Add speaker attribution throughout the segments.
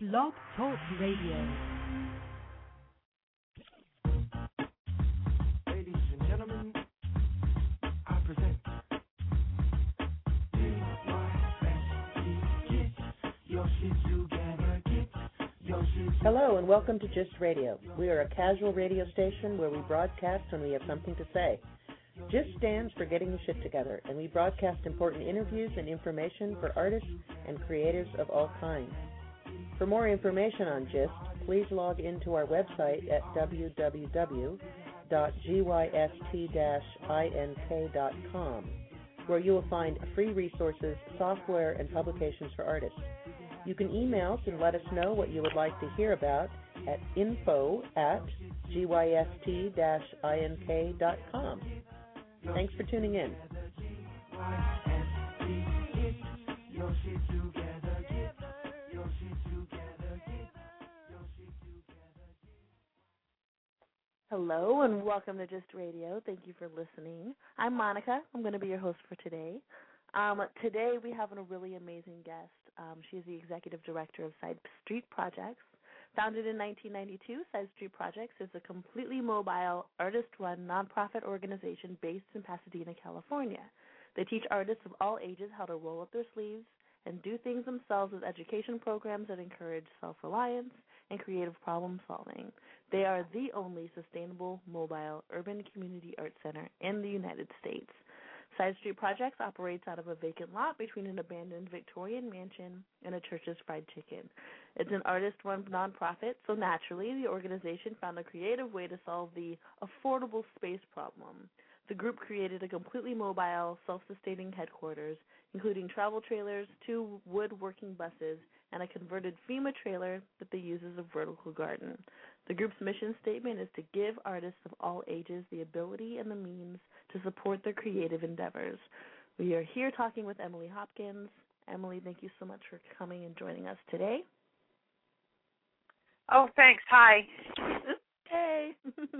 Speaker 1: Blog Talk Radio.
Speaker 2: Ladies and gentlemen, I present Get Your Shit Together, Get Your Shit Together.
Speaker 3: Hello and welcome to GIST Radio. We are a casual radio station where we broadcast when we have something to say. GIST stands for Getting the Shit Together, and we broadcast important interviews and information for artists and creatives of all kinds. For more information on GIST, please log into our website at www.gyst-ink.com, where you will find free resources, software, and publications for artists. You can email us and let us know what you would like to hear about at info@gyst-ink.com. Thanks for tuning in.
Speaker 4: Hello and welcome to GIST Radio. Thank you for listening. I'm Monica. I'm going to be your host for today. Today we have a really amazing guest. She is the executive director of Side Street Projects. Founded in 1992, Side Street Projects is a completely mobile, artist-run nonprofit organization based in Pasadena, California. They teach artists of all ages how to roll up their sleeves and do things themselves with education programs that encourage self-reliance and creative problem-solving. They are the only sustainable, mobile, urban community art center in the United States. Side Street Projects operates out of a vacant lot between an abandoned Victorian mansion and a Church's Fried Chicken. It's an artist-run nonprofit, so naturally the organization found a creative way to solve the affordable space problem. The group created a completely mobile, self-sustaining headquarters, including travel trailers, 2 woodworking buses, and a converted FEMA trailer that they use as a vertical garden. The group's mission statement is to give artists of all ages the ability and the means to support their creative endeavors. We are here talking with Emily Hopkins. Emily, thank you so much for coming and joining us today.
Speaker 5: Oh, thanks. Hi.
Speaker 4: Hey.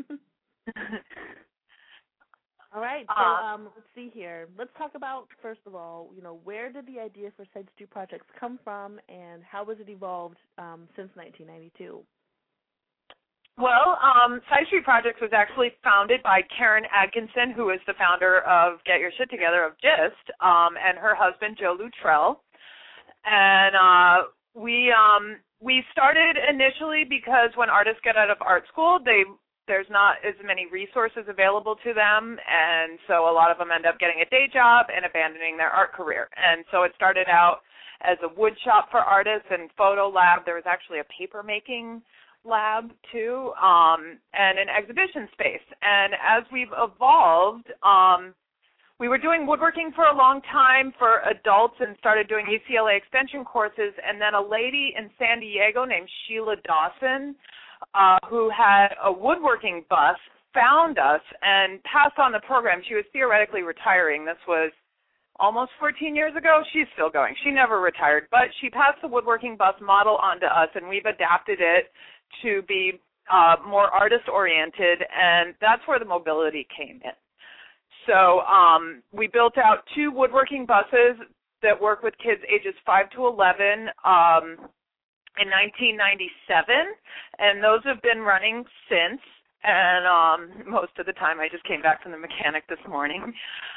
Speaker 4: All right, so let's see here. Let's talk about, first of all, where did the idea for Side Street Projects come from, and how has it evolved since 1992?
Speaker 5: Well, Side Street Projects was actually founded by Karen Atkinson, who is the founder of Get Your Shit Together of GIST, and her husband, Joe Luttrell. And we started initially because when artists get out of art school, there's not as many resources available to them, and so a lot of them end up getting a day job and abandoning their art career. And so it started out as a wood shop for artists and photo lab. There was actually a paper making lab too, and an exhibition space. And as we've evolved, we were doing woodworking for a long time for adults and started doing UCLA extension courses, and then a lady in San Diego named Sheila Dawson, who had a woodworking bus, found us and passed on the program. She was theoretically retiring. This was almost 14 years ago. She's still going. She never retired, but she passed the woodworking bus model on to us, and we've adapted it to be more artist-oriented, and that's where the mobility came in. So we built out 2 woodworking buses that work with kids ages 5 to 11 in 1997, and those have been running since, and most of the time I just came back from the mechanic this morning.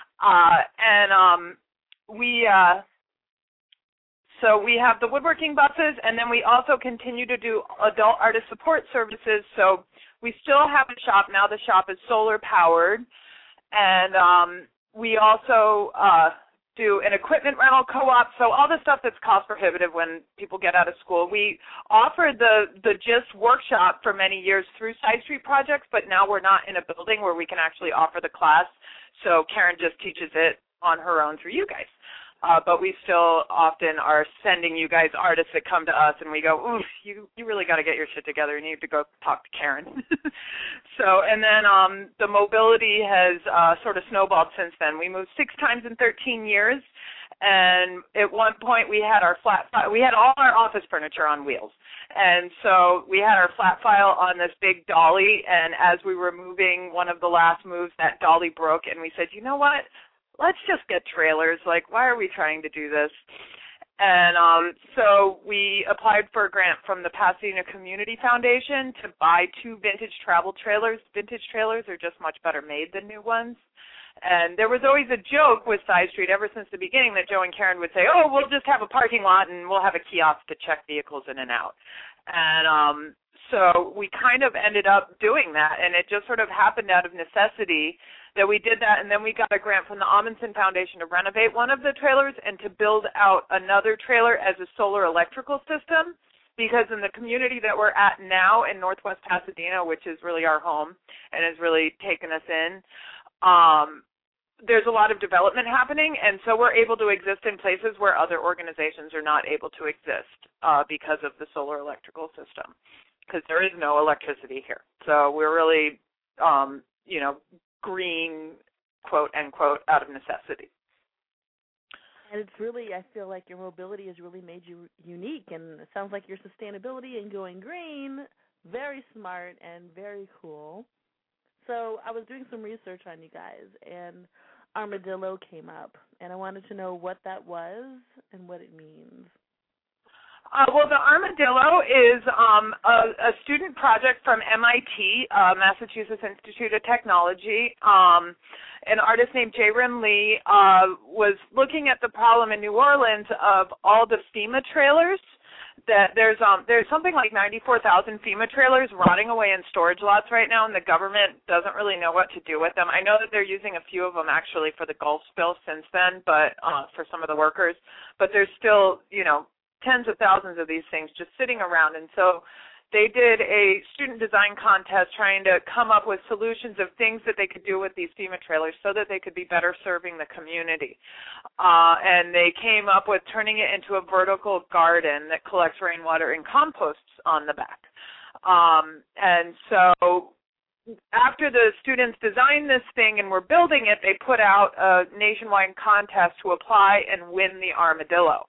Speaker 5: So we have the woodworking buses, and then we also continue to do adult artist support services. So we still have a shop. Now the shop is solar powered, and we also do an equipment rental co-op, so all the stuff that's cost prohibitive when people get out of school. We offered the GIST workshop for many years through Side Street Projects, but now we're not in a building where we can actually offer the class, so Karen just teaches it on her own through you guys. But we still often are sending you guys artists that come to us, and we go, ooh, you really got to get your shit together. You need to go talk to Karen. And then the mobility has sort of snowballed since then. We moved 6 times in 13 years, and at one point we had we had all our office furniture on wheels. And so we had our flat file on this big dolly, and as we were moving one of the last moves, that dolly broke, and we said, you know what? Let's just get trailers. Like, why are we trying to do this? And so we applied for a grant from the Pasadena Community Foundation to buy 2 vintage travel trailers. Vintage trailers are just much better made than new ones. And there was always a joke with Side Street ever since the beginning that Joe and Karen would say, oh, we'll just have a parking lot and we'll have a kiosk to check vehicles in and out. And so we kind of ended up doing that, and it just sort of happened out of necessity that we did that, and then we got a grant from the Amundsen Foundation to renovate one of the trailers and to build out another trailer as a solar electrical system, because in the community that we're at now in Northwest Pasadena, which is really our home and has really taken us in, there's a lot of development happening, and so we're able to exist in places where other organizations are not able to exist because of the solar electrical system, because there is no electricity here. So we're really, green, quote, unquote, out of necessity.
Speaker 4: And it's really, I feel like your mobility has really made you unique, and it sounds like your sustainability and going green, very smart and very cool. So I was doing some research on you guys, and armadillo came up, and I wanted to know what that was and what it means.
Speaker 5: Well, the armadillo is a student project from MIT, Massachusetts Institute of Technology. An artist named Jae-Rim Lee was looking at the problem in New Orleans of all the FEMA trailers. That there's something like 94,000 FEMA trailers rotting away in storage lots right now, and the government doesn't really know what to do with them. I know that they're using a few of them actually for the Gulf spill since then, but for some of the workers. But there's still, tens of thousands of these things just sitting around. And so they did a student design contest trying to come up with solutions of things that they could do with these FEMA trailers so that they could be better serving the community. And they came up with turning it into a vertical garden that collects rainwater and composts on the back. And so after the students designed this thing and were building it, they put out a nationwide contest to apply and win the armadillo.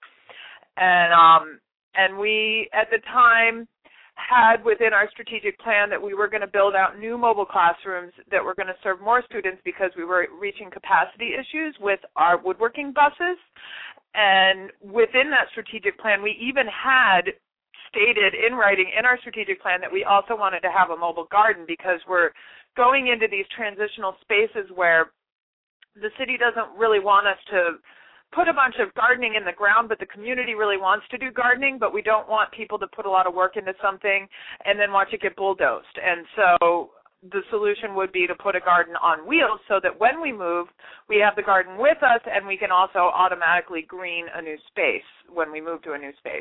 Speaker 5: And we, at the time, had within our strategic plan that we were going to build out new mobile classrooms that were going to serve more students because we were reaching capacity issues with our woodworking buses. And within that strategic plan, we even had stated in writing in our strategic plan that we also wanted to have a mobile garden because we're going into these transitional spaces where the city doesn't really want us to put a bunch of gardening in the ground, but the community really wants to do gardening, but we don't want people to put a lot of work into something and then watch it get bulldozed. And so the solution would be to put a garden on wheels so that when we move, we have the garden with us and we can also automatically green a new space when we move to a new space.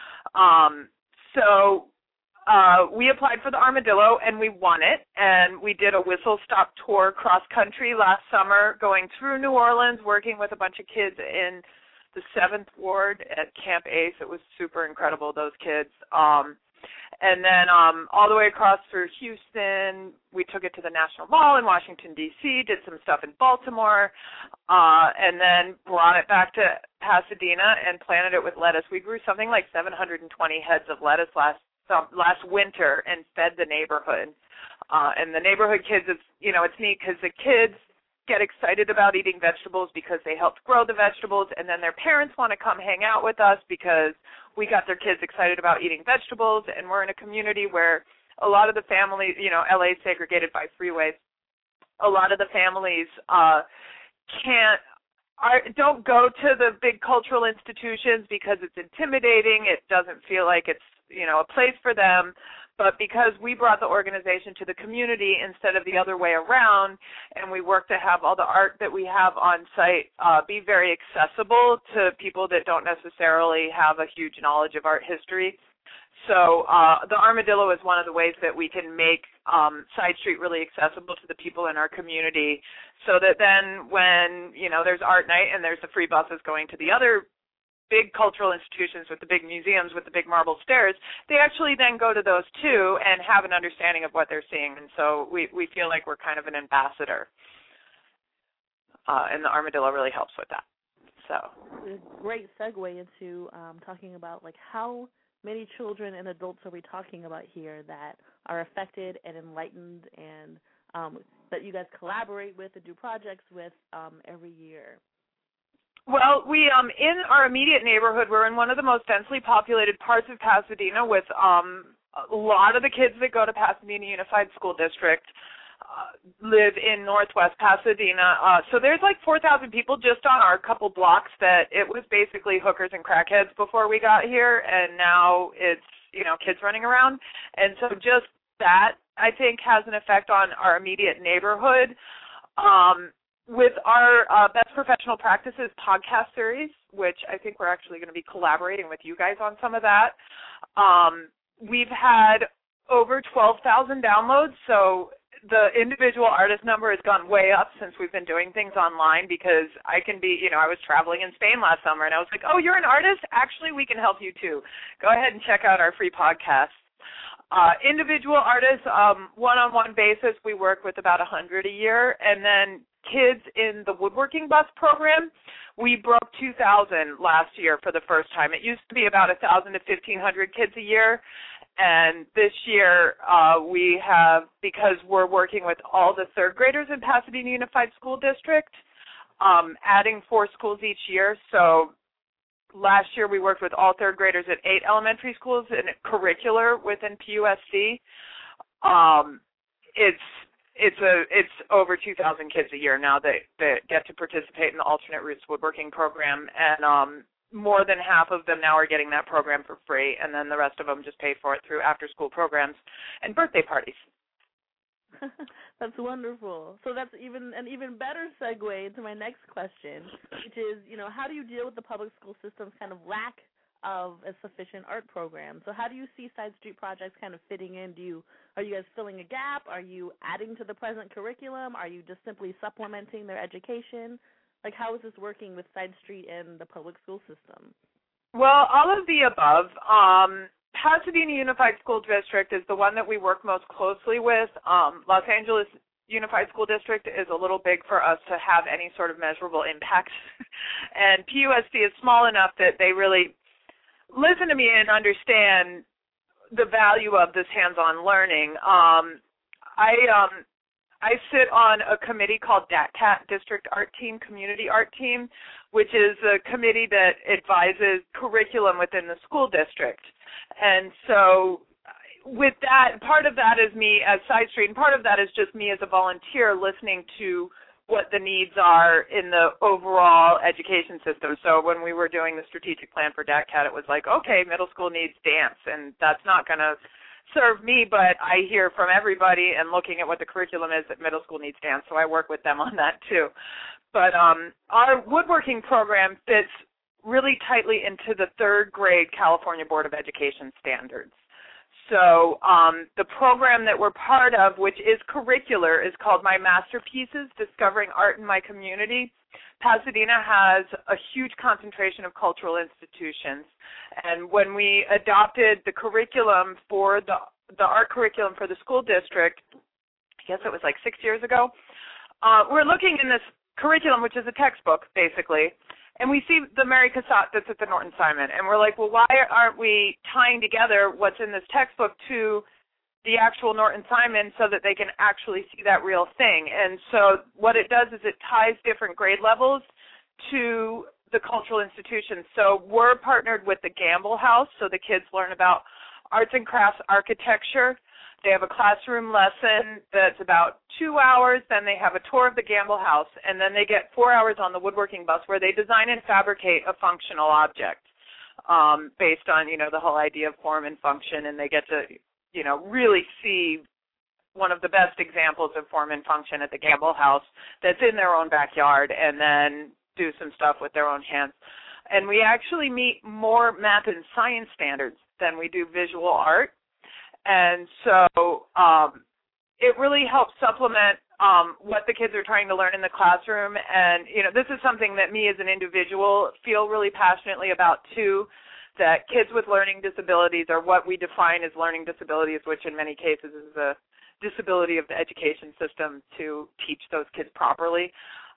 Speaker 5: We applied for the armadillo and we won it, and we did a whistle-stop tour cross-country last summer going through New Orleans, working with a bunch of kids in the 7th Ward at Camp Ace. It was super incredible, those kids. And then all the way across through Houston, we took it to the National Mall in Washington, D.C., did some stuff in Baltimore, and then brought it back to Pasadena and planted it with lettuce. We grew something like 720 heads of lettuce last winter and fed the neighborhood. And the neighborhood kids, it's neat because the kids get excited about eating vegetables because they helped grow the vegetables, and then their parents want to come hang out with us because we got their kids excited about eating vegetables, and we're in a community where a lot of the families, LA is segregated by freeways. A lot of the families don't go to the big cultural institutions because it's intimidating. It doesn't feel like it's a place for them, but because we brought the organization to the community instead of the other way around, and we work to have all the art that we have on site be very accessible to people that don't necessarily have a huge knowledge of art history. So the armadillo is one of the ways that we can make Side Street really accessible to the people in our community, so that then when there's art night and there's the free buses going to the other big cultural institutions with the big museums with the big marble stairs, they actually then go to those too and have an understanding of what they're seeing. And so we feel like we're kind of an ambassador, and the armadillo really helps with that. So
Speaker 4: a great segue into talking about how many children and adults are we talking about here that are affected and enlightened, and that you guys collaborate with and do projects with every year?
Speaker 5: Well, we in our immediate neighborhood, we're in one of the most densely populated parts of Pasadena with a lot of the kids that go to Pasadena Unified School District live in Northwest Pasadena. So there's like 4,000 people just on our couple blocks that it was basically hookers and crackheads before we got here, and now it's, kids running around. And so just that, I think, has an effect on our immediate neighborhood. With our Best Professional Practices podcast series, which I think we're actually going to be collaborating with you guys on some of that, we've had over 12,000 downloads, so the individual artist number has gone way up since we've been doing things online, because I can be, I was traveling in Spain last summer, and I was like, oh, you're an artist? Actually, we can help you too. Go ahead and check out our free podcast. Individual artists, one-on-one basis, we work with about 100 a year, and then kids in the woodworking bus program, we broke 2,000 last year for the first time. It used to be about 1,000 to 1,500 kids a year, and this year we have, because we're working with all the third graders in Pasadena Unified School District, adding 4 schools each year. So last year we worked with all third graders at 8 elementary schools in curricular within PUSC. It's over 2,000 kids a year now that get to participate in the Alternate Roots Woodworking Program, and more than half of them now are getting that program for free, and then the rest of them just pay for it through after-school programs and birthday parties.
Speaker 4: That's wonderful. So that's an even better segue into my next question, which is, how do you deal with the public school system's kind of lack of a sufficient art program? So how do you see Side Street projects kind of fitting in? Are you guys filling a gap? Are you adding to the present curriculum? Are you just simply supplementing their education? Like, how is this working with Side Street and the public school system?
Speaker 5: Well, all of the above. Pasadena Unified School District is the one that we work most closely with. Los Angeles Unified School District is a little big for us to have any sort of measurable impact. And PUSC is small enough that they really listen to me and understand the value of this hands-on learning. I sit on a committee called DATCAT, District Art Team, Community Art Team, which is a committee that advises curriculum within the school district. And so with that, part of that is me as Side Street, and part of that is just me as a volunteer listening to what the needs are in the overall education system. So when we were doing the strategic plan for DATCAT, it was like, okay, middle school needs dance, and that's not going to serve me, but I hear from everybody, and looking at what the curriculum is, that middle school needs dance, so I work with them on that too. But our woodworking program fits really tightly into the third grade California Board of Education standards. So the program that we're part of, which is curricular, is called My Masterpieces, Discovering Art in My Community. Pasadena has a huge concentration of cultural institutions. And when we adopted the curriculum for the art curriculum for the school district, I guess it was like 6 years ago, we're looking in this curriculum, which is a textbook, basically, and we see the Mary Cassatt that's at the Norton Simon, and we're like, well, why aren't we tying together what's in this textbook to the actual Norton Simon so that they can actually see that real thing? And so what it does is it ties different grade levels to the cultural institutions. So we're partnered with the Gamble House, so the kids learn about arts and crafts architecture. They have a classroom lesson that's about 2 hours. Then they have a tour of the Gamble House, and then they get 4 hours on the woodworking bus where they design and fabricate a functional object based on, the whole idea of form and function, and they get to, really see one of the best examples of form and function at the Gamble House that's in their own backyard, and then do some stuff with their own hands. And we actually meet more math and science standards than we do visual art. And so it really helps supplement what the kids are trying to learn in the classroom. And, this is something that me as an individual feel really passionately about, too, that kids with learning disabilities, or what we define as learning disabilities, which in many cases is a disability of the education system to teach those kids properly,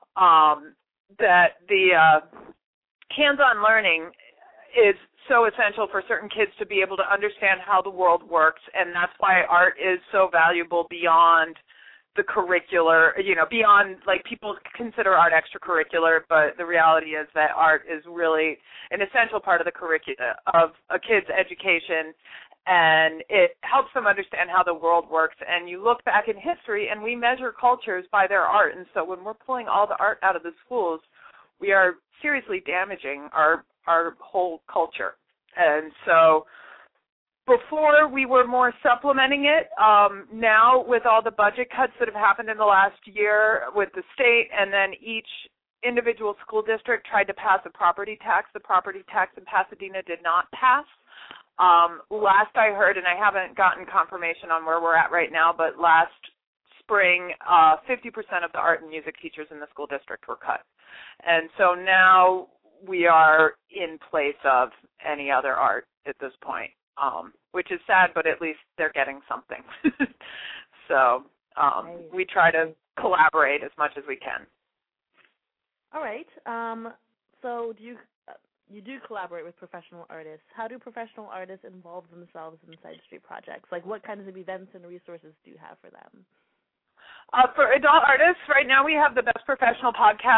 Speaker 5: that the hands-on learning is so essential for certain kids to be able to understand how the world works, and that's why art is so valuable beyond the curricular, beyond, like, people consider art extracurricular, but the reality is that art is really an essential part of the curricula of a kid's education, and it helps them understand how the world works. And you look back in history, and we measure cultures by their art, and so when we're pulling all the art out of the schools, we are seriously damaging our whole culture. And so before we were more supplementing it. Now with all the budget cuts that have happened in the last year with the state, and then each individual school district tried to pass a property tax. The property tax in Pasadena did not pass. Last I heard, and I haven't gotten confirmation on where we're at right now, but last spring, 50% of the art and music teachers in the school district were cut. And so now we are in place of any other art at this point, which is sad, but at least they're getting something. So we try to collaborate as much as we can.
Speaker 4: All right. So you do collaborate with professional artists. How do professional artists involve themselves in Side Street projects? Like, what kinds of events and resources do you have for them?
Speaker 5: For adult artists, right now we have the Best Professional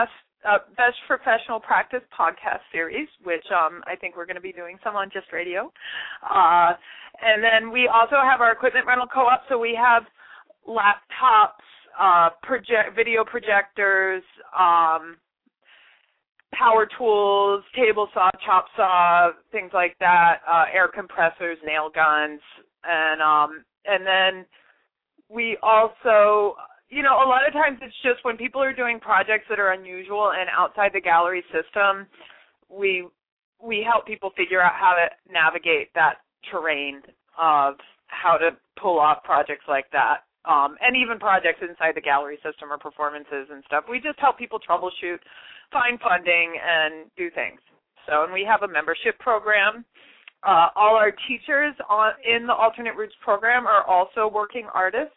Speaker 5: Practice podcast series, which I think we're going to be doing some on Just Radio. And then we also have our equipment rental co-op, so we have laptops, video projectors, power tools, table saw, chop saw, things like that, air compressors, nail guns, and then we also, a lot of times it's just when people are doing projects that are unusual and outside the gallery system, we help people figure out how to navigate that terrain of how to pull off projects like that. And even projects inside the gallery system or performances and stuff. We just help people troubleshoot, find funding, and do things. So, and we have a membership program. All our teachers in the Alternate Roots program are also working artists.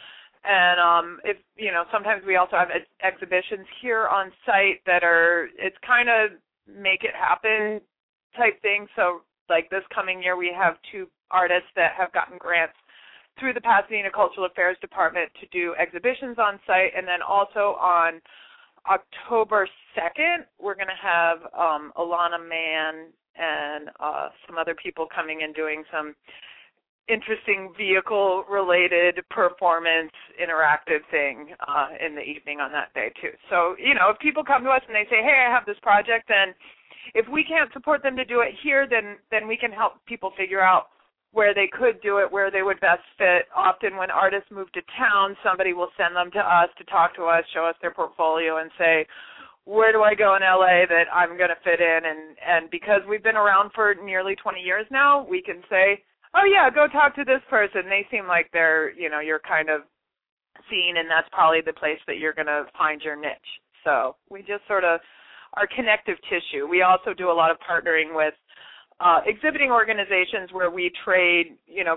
Speaker 5: And sometimes we also have exhibitions here on site that it's kind of make it happen type thing. So, like this coming year, we have 2 artists that have gotten grants through the Pasadena Cultural Affairs Department to do exhibitions on site. And then also on October 2nd, we're going to have Alana Mann and some other people coming and doing some interesting vehicle-related performance interactive thing in the evening on that day, too. So, if people come to us and they say, hey, I have this project, then if we can't support them to do it here, then we can help people figure out where they could do it, where they would best fit. Often when artists move to town, somebody will send them to us to talk to us, show us their portfolio, and say, where do I go in L.A. that I'm going to fit in? And because we've been around for nearly 20 years now, we can say, oh, yeah, go talk to this person. They seem like they're, you're kind of seen, and that's probably the place that you're going to find your niche. So we just sort of are connective tissue. We also do a lot of partnering with exhibiting organizations where we trade,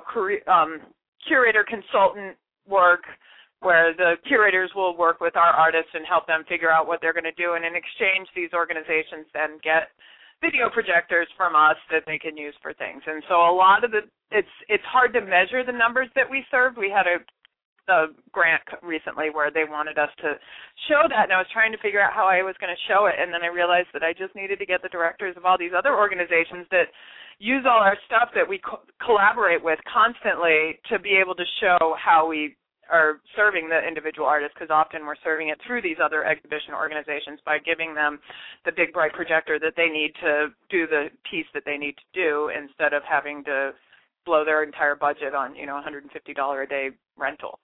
Speaker 5: curator consultant work, where the curators will work with our artists and help them figure out what they're going to do. And in exchange, these organizations then get video projectors from us that they can use for things. And so a lot of it's hard to measure the numbers that we served. We had a grant recently where they wanted us to show that, and I was trying to figure out how I was going to show it, and then I realized that I just needed to get the directors of all these other organizations that use all our stuff that we collaborate with constantly to be able to show how we are serving the individual artists, because often we're serving it through these other exhibition organizations by giving them the big bright projector that they need to do the piece that they need to do, instead of having to blow their entire budget on, $150 a day rental.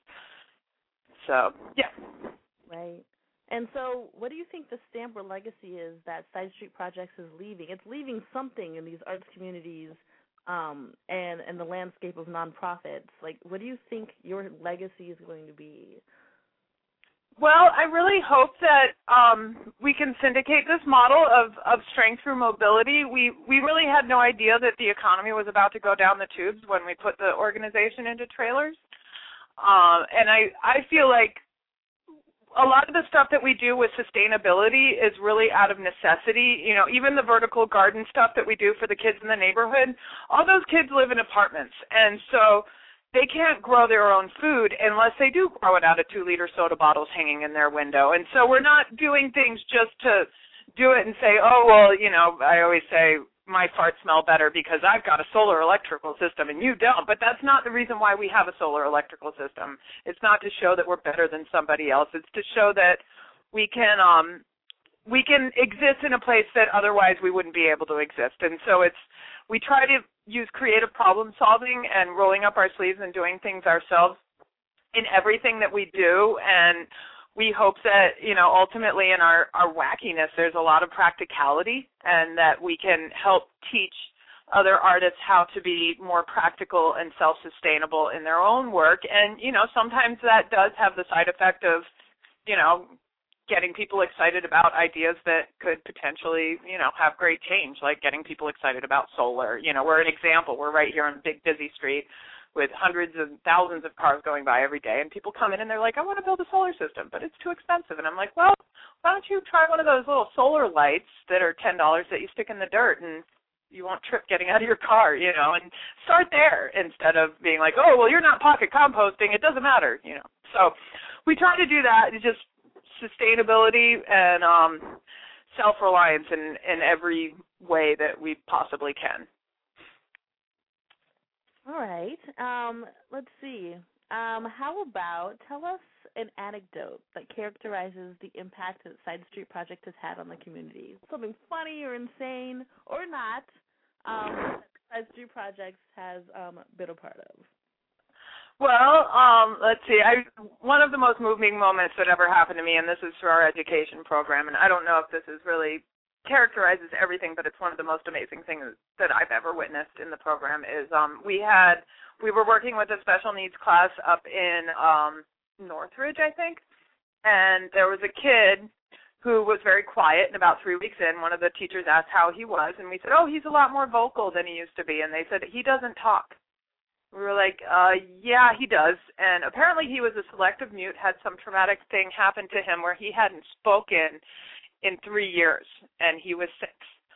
Speaker 5: So, yeah.
Speaker 4: Right. And so what do you think the stamp or legacy is that Side Street Projects is leaving? It's leaving something in these arts communities and the landscape of nonprofits. Like, what do you think your legacy is going to be?
Speaker 5: Well, I really hope that we can syndicate this model of strength through mobility. We really had no idea that the economy was about to go down the tubes when we put the organization into trailers. And I feel like a lot of the stuff that we do with sustainability is really out of necessity. Even the vertical garden stuff that we do for the kids in the neighborhood, all those kids live in apartments. And so they can't grow their own food unless they do grow it out of 2-liter soda bottles hanging in their window. And so we're not doing things just to do it and say, oh, well, you know, I always say my farts smell better because I've got a solar electrical system and you don't. But that's not the reason why we have a solar electrical system. It's not to show that we're better than somebody else. It's to show that we can exist in a place that otherwise we wouldn't be able to exist. And so we try to use creative problem solving and rolling up our sleeves and doing things ourselves in everything that we do. And we hope that, you know, ultimately in our wackiness, there's a lot of practicality and that we can help teach other artists how to be more practical and self-sustainable in their own work. And, you know, sometimes that does have the side effect of, you know, getting people excited about ideas that could potentially, you know, have great change, like getting people excited about solar. You know, we're an example. We're right here on a big, busy street with hundreds and thousands of cars going by every day, and people come in and they're like, I want to build a solar system, but it's too expensive. And I'm like, well, why don't you try one of those little solar lights that are $10 that you stick in the dirt and you won't trip getting out of your car, you know, and start there instead of being like, oh, well, you're not pocket composting. It doesn't matter, you know. So we try to do that. It's just sustainability and self-reliance in every way that we possibly can.
Speaker 4: All right. Let's see. How about tell us an anecdote that characterizes the impact that Side Street Project has had on the community. Something funny or insane or not that Side Street Project has been a part of.
Speaker 5: Well, let's see. One of the most moving moments that ever happened to me, and this is through our education program, and I don't know if this is really characterizes everything, but it's one of the most amazing things that I've ever witnessed in the program, is we were working with a special needs class up in Northridge, I think, and there was a kid who was very quiet, and about 3 weeks in, one of the teachers asked how he was, and we said, oh, he's a lot more vocal than he used to be, and they said, he doesn't talk. We were like, yeah, he does. And apparently he was a selective mute, had some traumatic thing happen to him where he hadn't spoken in 3 years, and he was 6.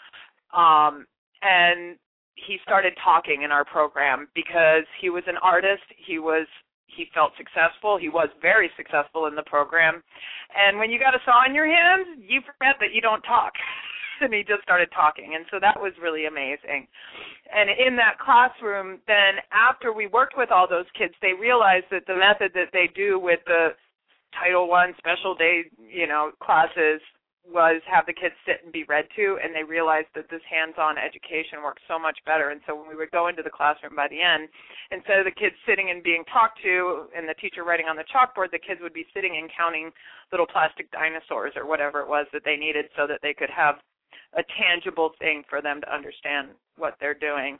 Speaker 5: And he started talking in our program because he was an artist. He felt successful. He was very successful in the program. And when you got a saw in your hands, you forget that you don't talk. And he just started talking, and so that was really amazing. And in that classroom, then after we worked with all those kids, they realized that the method that they do with the Title I special day, you know, classes was have the kids sit and be read to, and they realized that this hands-on education works so much better. And so when we would go into the classroom by the end, instead of the kids sitting and being talked to and the teacher writing on the chalkboard, the kids would be sitting and counting little plastic dinosaurs or whatever it was that they needed so that they could have a tangible thing for them to understand what they're doing.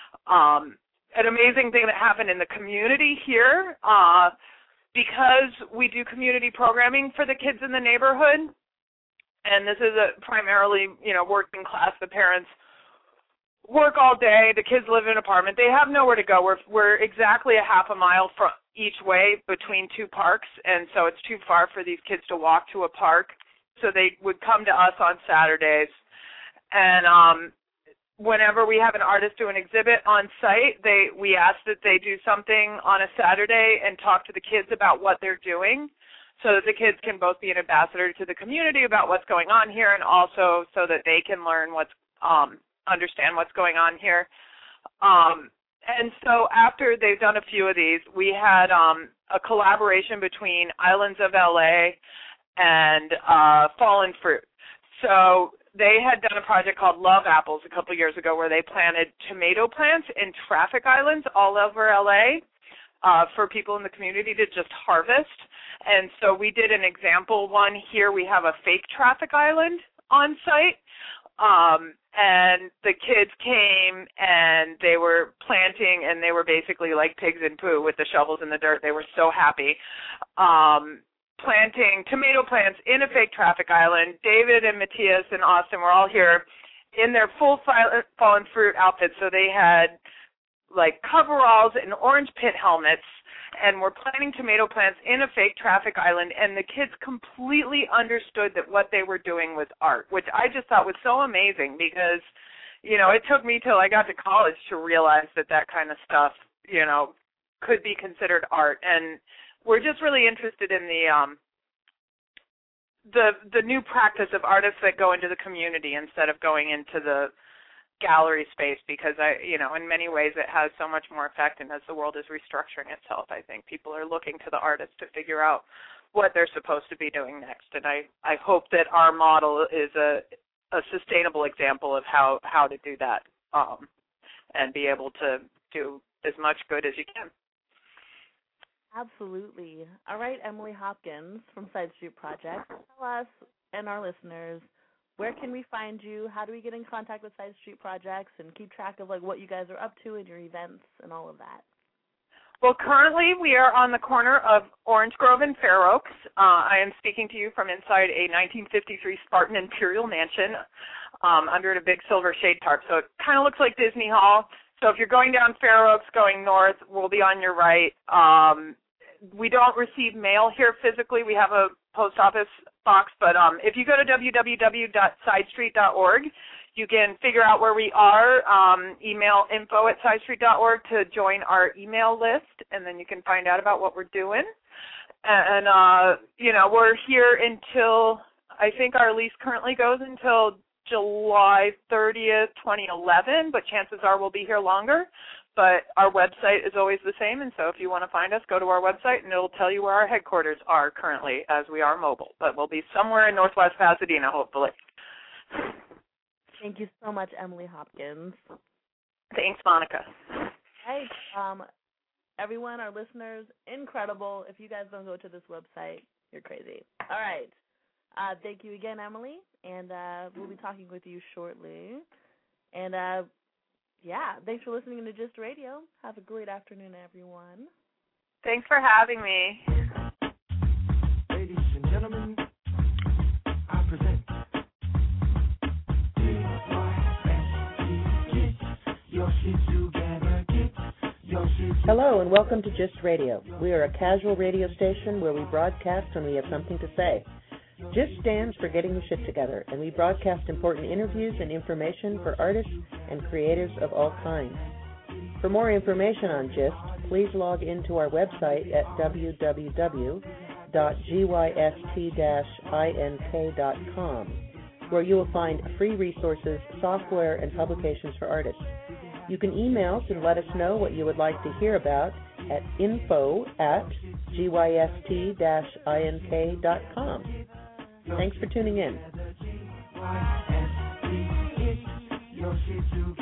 Speaker 5: An amazing thing that happened in the community here, because we do community programming for the kids in the neighborhood, and this is a primarily, you know, working class. The parents work all day. The kids live in an apartment. They have nowhere to go. We're exactly a half a mile from each way between 2 parks, and so it's too far for these kids to walk to a park. So they would come to us on Saturdays. And whenever we have an artist do an exhibit on site, we ask that they do something on a Saturday and talk to the kids about what they're doing so that the kids can both be an ambassador to the community about what's going on here and also so that they can learn understand what's going on here. And so after they've done a few of these, we had a collaboration between Islands of LA and Fallen Fruit. So they had done a project called Love Apples a couple years ago where they planted tomato plants in traffic islands all over LA for people in the community to just harvest. And so we did an example one here. We have a fake traffic island on site. And the kids came and they were planting, and they were basically like pigs in poo with the shovels in the dirt. They were so happy. Planting tomato plants in a fake traffic island. David and Matthias and Austin were all here in their full Fallen Fruit outfits. So they had like coveralls and orange pit helmets, and were planting tomato plants in a fake traffic island. And the kids completely understood that what they were doing was art, which I just thought was so amazing because, you know, it took me till I got to college to realize that kind of stuff, you know, could be considered art. And we're just really interested in the new practice of artists that go into the community instead of going into the gallery space, because in many ways it has so much more effect, and as the world is restructuring itself, I think people are looking to the artists to figure out what they're supposed to be doing next. And I hope that our model is a sustainable example of how to do that, and be able to do as much good as you can.
Speaker 4: Absolutely. All right, Emily Hopkins from Side Street Project, tell us and our listeners, where can we find you? How do we get in contact with Side Street Projects and keep track of what you guys are up to and your events and all of that?
Speaker 5: Well, currently we are on the corner of Orange Grove and Fair Oaks. I am speaking to you from inside a 1953 Spartan Imperial Mansion under a big silver shade tarp. So it kind of looks like Disney Hall. So if you're going down Fair Oaks, going north, we'll be on your right. We don't receive mail here physically. We have a post office box, but if you go to www.sidestreet.org, you can figure out where we are, email info@sidestreet.org to join our email list, and then you can find out about what we're doing. And, we're here until, I think our lease currently goes until July 30th, 2011, but chances are we'll be here longer. But our website is always the same, and so if you want to find us, go to our website, and it'll tell you where our headquarters are currently, as we are mobile. But we'll be somewhere in Northwest Pasadena, hopefully.
Speaker 4: Thank you so much, Emily Hopkins.
Speaker 5: Thanks, Monica.
Speaker 4: Hey, everyone, our listeners, incredible. If you guys don't go to this website, you're crazy. All right. Thank you again, Emily, and we'll be talking with you shortly. And, thanks for listening to Gist Radio. Have a great afternoon, everyone.
Speaker 5: Thanks for having me.
Speaker 2: Ladies and gentlemen, I present your shit together, get your shit.
Speaker 3: Hello and welcome to Gist Radio. We are a casual radio station where we broadcast when we have something to say. GIST stands for Getting the Shit Together, and we broadcast important interviews and information for artists and creatives of all kinds. For more information on GIST, please log into our website at www.gyst-ink.com, where you will find free resources, software, and publications for artists. You can email us and let us know what you would like to hear about at info@gyst-ink.com. Thanks for tuning in.
Speaker 2: Your shit together.